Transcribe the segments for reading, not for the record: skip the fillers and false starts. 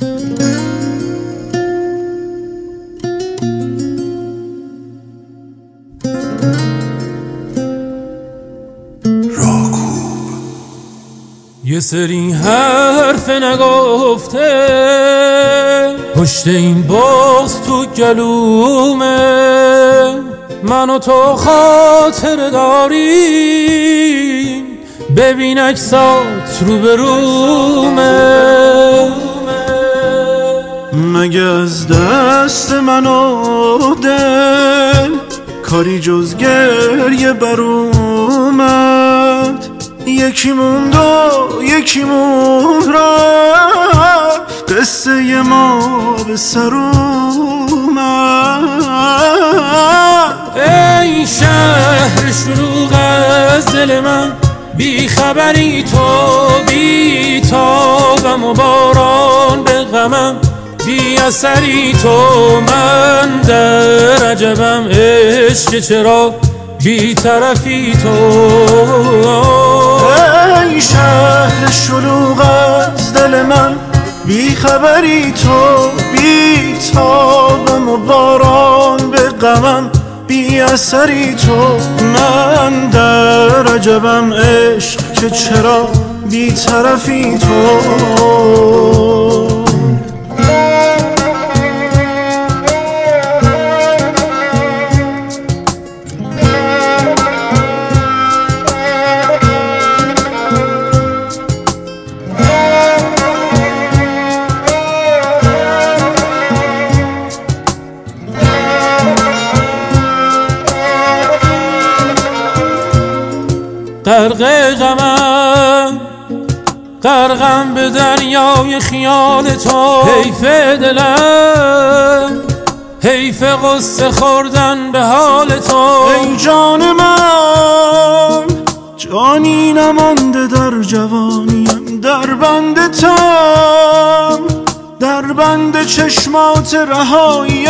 یه سری حرف نگفته پشت این باز تو گلومه، من و تو خاطر داریم، ببین عکسات رو برومه. مگه از دست من و دل کاری جز گریه بر اومد؟ یکی موند و یکی موند رفت، قصه ما به سر اومد. ای شهر شلوغ از دل من، بی خبری تو بی تابم و باران به غمم، بی اثری تو من در عجبم. عشق چرا بی طرفی تو؟ ای شهر شلوغ از دل من، بی خبری تو بی تابم و باران به غمم، بی اثری تو من در عجبم. عشق که چرا بی طرفی تو؟ غرق غمم، غرقم به دریای خیال تو. حیف دلم، حیف غصه خوردن به حال تو. ای جان من، جانی نمانده در جوانیم، در بند تم، در بند چشمات رهاییم.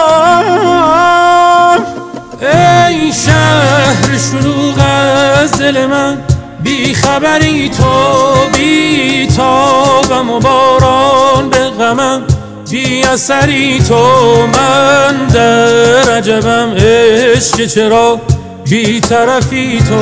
ای شهر شلوغ از دل من، بی خبری تو بی تابم و باران به غمم، بی اثری تو من در عجبم. عشق چرا بی طرفی تو؟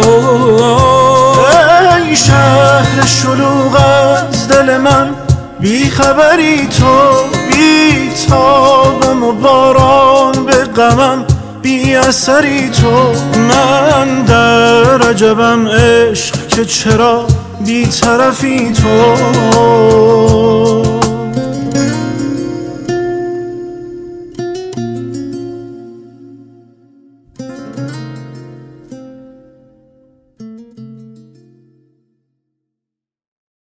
ای شهر شلوغ از دل من، بی خبری تو بی تابم و باران به غمم، بی اثری تو من در عجبم. عشق که چرا بی طرفی تو؟